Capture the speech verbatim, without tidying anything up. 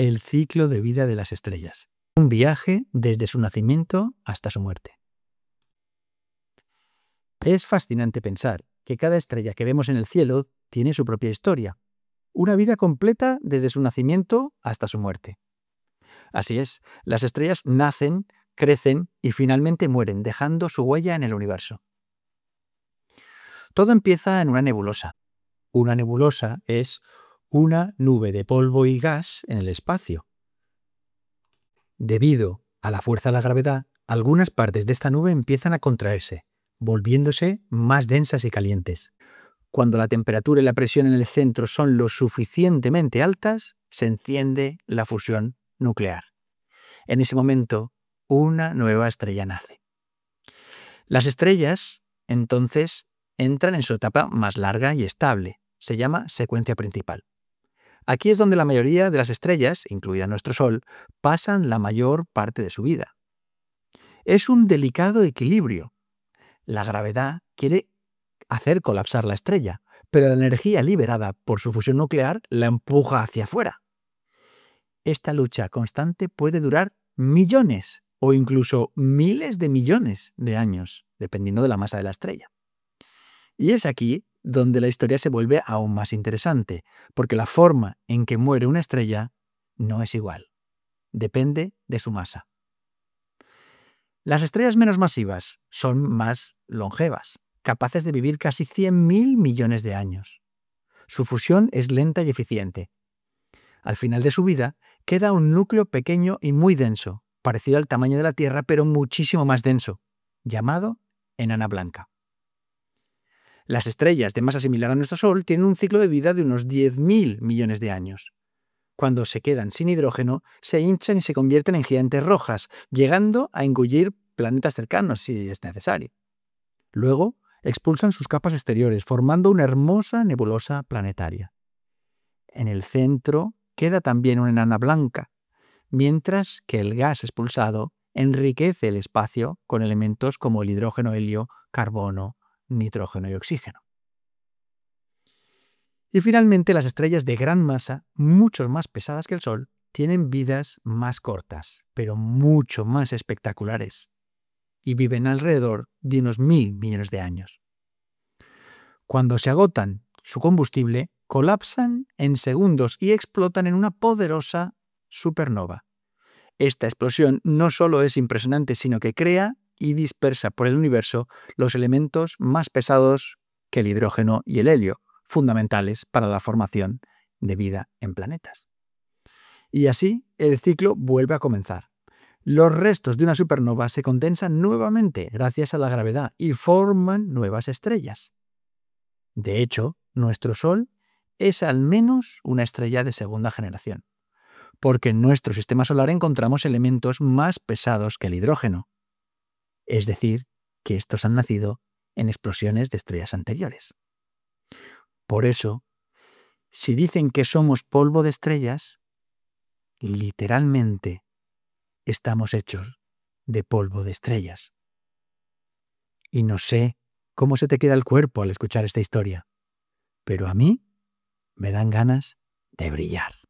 el ciclo de vida de las estrellas. Un viaje desde su nacimiento hasta su muerte. Es fascinante pensar que cada estrella que vemos en el cielo tiene su propia historia, una vida completa desde su nacimiento hasta su muerte. Así es, las estrellas nacen, crecen y finalmente mueren, dejando su huella en el universo. Todo empieza en una nebulosa. Una nebulosa es una nube de polvo y gas en el espacio. Debido a la fuerza de la gravedad, algunas partes de esta nube empiezan a contraerse, volviéndose más densas y calientes. Cuando la temperatura y la presión en el centro son lo suficientemente altas, se enciende la fusión nuclear. En ese momento, una nueva estrella nace. Las estrellas, entonces, entran en su etapa más larga y estable. Se llama secuencia principal. Aquí es donde la mayoría de las estrellas, incluida nuestro Sol, pasan la mayor parte de su vida. Es un delicado equilibrio. La gravedad quiere hacer colapsar la estrella, pero la energía liberada por su fusión nuclear la empuja hacia afuera. Esta lucha constante puede durar millones o incluso miles de millones de años, dependiendo de la masa de la estrella. Y es aquí donde la historia se vuelve aún más interesante, porque la forma en que muere una estrella no es igual. Depende de su masa. Las estrellas menos masivas son más longevas, capaces de vivir casi cien mil millones de años. Su fusión es lenta y eficiente. Al final de su vida, queda un núcleo pequeño y muy denso, parecido al tamaño de la Tierra, pero muchísimo más denso, llamado enana blanca. Las estrellas de masa similar a nuestro Sol tienen un ciclo de vida de unos diez mil millones de años. Cuando se quedan sin hidrógeno, se hinchan y se convierten en gigantes rojas, llegando a engullir planetas cercanos si es necesario. Luego, expulsan sus capas exteriores, formando una hermosa nebulosa planetaria. En el centro queda también una enana blanca, mientras que el gas expulsado enriquece el espacio con elementos como el hidrógeno, helio, carbono, nitrógeno y oxígeno. Y finalmente, las estrellas de gran masa, mucho más pesadas que el Sol, tienen vidas más cortas, pero mucho más espectaculares, y viven alrededor de unos mil millones de años. Cuando se agotan su combustible, colapsan en segundos y explotan en una poderosa supernova. Esta explosión no solo es impresionante, sino que crea y dispersa por el universo los elementos más pesados que el hidrógeno y el helio, fundamentales para la formación de vida en planetas. Y así el ciclo vuelve a comenzar. Los restos de una supernova se condensan nuevamente gracias a la gravedad y forman nuevas estrellas. De hecho, nuestro Sol es al menos una estrella de segunda generación, porque en nuestro sistema solar encontramos elementos más pesados que el hidrógeno. Es decir, que estos han nacido en explosiones de estrellas anteriores. Por eso, si dicen que somos polvo de estrellas, literalmente estamos hechos de polvo de estrellas. Y no sé cómo se te queda el cuerpo al escuchar esta historia, pero a mí me dan ganas de brillar.